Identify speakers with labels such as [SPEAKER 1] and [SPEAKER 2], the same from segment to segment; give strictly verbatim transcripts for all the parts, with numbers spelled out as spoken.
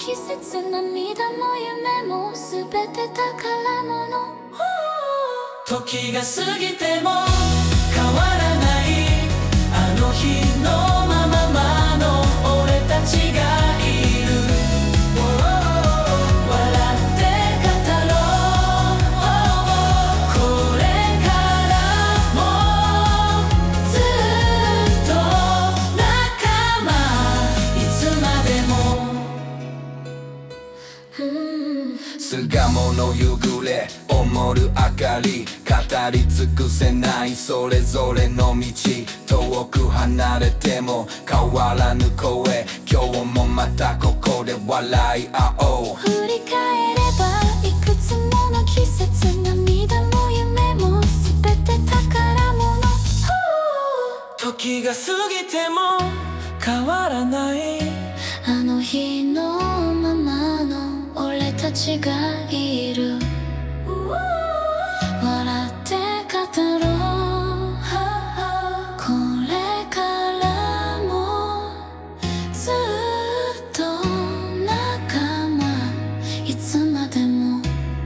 [SPEAKER 1] 季節、涙も夢も全て宝物。
[SPEAKER 2] 時が過ぎても変わらないあの日のまままの俺たちがいる。笑って語ろう、これからもずっと仲間、いつまでも。巣鴨の夕暮れ、灯る明かり、語り尽くせないそれぞれの道。遠く離れても変わらぬ声、今日もまたここで笑い合おう。
[SPEAKER 1] 振り返ればいくつもの季節、涙も夢も全て宝物。
[SPEAKER 2] 時が過ぎても変わらない
[SPEAKER 1] あの日のままの俺たちがいる。笑って語ろう、これからもずっと仲間、いつまでも。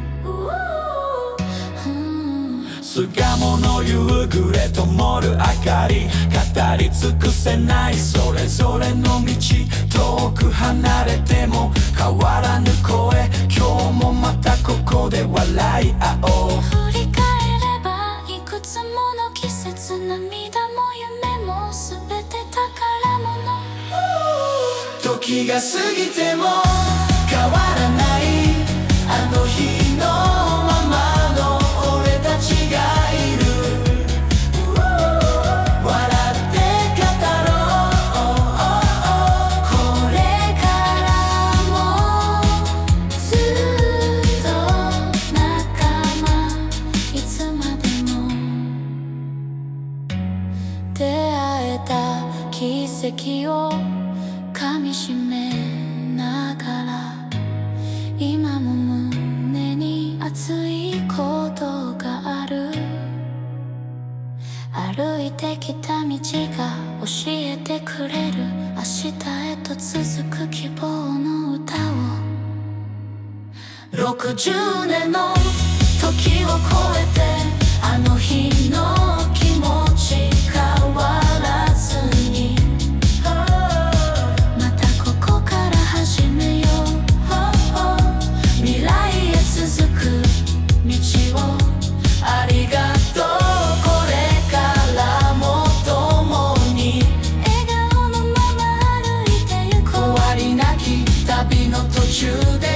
[SPEAKER 2] 巣鴨の夕暮れ、灯る明かり、語り尽くせないそれぞれの道。遠く離れても変わらぬ声、今日もまたここで笑い合おう。
[SPEAKER 1] 振り返ればいくつもの季節、涙も夢も全て宝物。
[SPEAKER 2] 時が過ぎても変わらないあの日のままの俺たちがいる。笑って語ろう、これからも
[SPEAKER 1] ずっと仲間、いつまでも。出会えた奇跡を噛みしめながら、今も胸に熱いことがある。歩いてきた道が教えてくれる、明日へと続く希望の歌を。
[SPEAKER 2] ろくじゅうねんの時を超えてあの日の気持ち変わらずに、
[SPEAKER 1] またここから始めよう。
[SPEAKER 2] 未来へ続く道をありがとう。これからも共に
[SPEAKER 1] 笑顔のまま歩いてゆこう。
[SPEAKER 2] 終わりなき旅の途中で